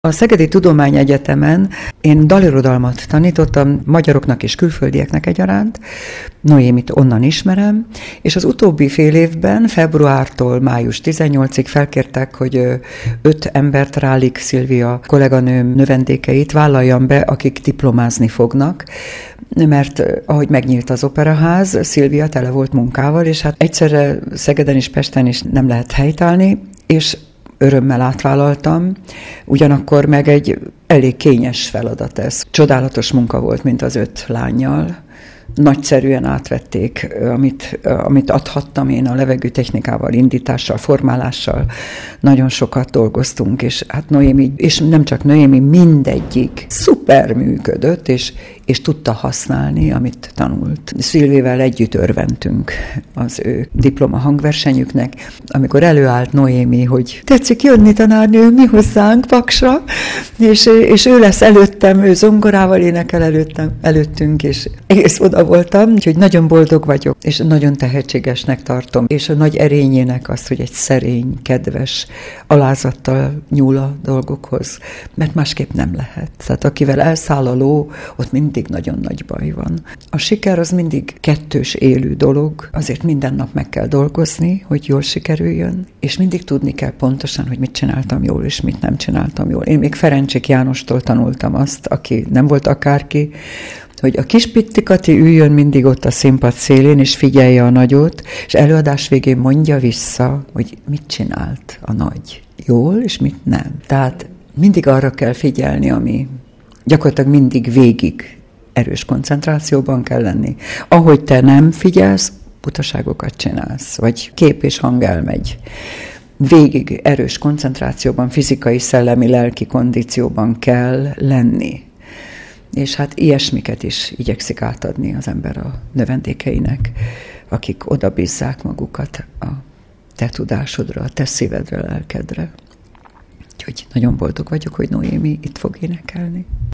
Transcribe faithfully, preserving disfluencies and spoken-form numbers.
A Szegedi Tudományegyetemen én dalirodalmat tanítottam, magyaroknak és külföldieknek egyaránt, Noémit onnan ismerem, és az utóbbi fél évben, februártól május tizennyolcadikáig felkértek, hogy öt embert, Rálik Szilvia kolléganőm növendékeit vállaljam be, akik diplomázni fognak, mert ahogy megnyílt az Operaház, Szilvia tele volt munkával, és hát egyszerre Szegeden és Pesten is nem lehet helytállni, és örömmel átvállaltam, ugyanakkor meg egy elég kényes feladat ez. Csodálatos munka volt, mint az öt lánnyal. Nagyszerűen átvették, amit, amit adhattam én a levegőtechnikával, indítással, formálással. Nagyon sokat dolgoztunk, és hát Noémi, és nem csak Noémi, mindegyik szuper működött, és, és tudta használni, amit tanult. Szilvével együtt örventünk az ő diploma hangversenyüknek, amikor előállt Noémi, hogy tetszik jönni tanárnő mi hozzánk Paksra, és, és ő lesz előttem, ő zongorával énekel előttem, előttünk, és egész oda voltam, úgyhogy nagyon boldog vagyok, és nagyon tehetségesnek tartom, és a nagy erényének az, hogy egy szerény, kedves, alázattal nyúl a dolgokhoz, mert másképp nem lehet. Tehát akivel elszáll a ló, ott mindig nagyon nagy baj van. A siker az mindig kettős élő dolog, azért minden nap meg kell dolgozni, hogy jól sikerüljön, és mindig tudni kell pontosan, hogy mit csináltam jól, és mit nem csináltam jól. Én még Ferencsik Jánostól tanultam azt, aki nem volt akárki, hogy a kis Pittikati üljön mindig ott a színpad szélén, és figyelje a nagyot, és előadás végén mondja vissza, hogy mit csinált a nagy. Jól, és mit nem. Tehát mindig arra kell figyelni, ami gyakorlatilag mindig végig erős koncentrációban kell lenni. Ahogy te nem figyelsz, butaságokat csinálsz, vagy kép és hang elmegy. Végig erős koncentrációban, fizikai, szellemi, lelki kondícióban kell lenni. És hát ilyesmiket is igyekszik átadni az ember a növendékeinek, akik oda bízzák magukat a te tudásodra, a te szívedre, lelkedre. Úgyhogy nagyon boldog vagyok, hogy Noémi itt fog énekelni.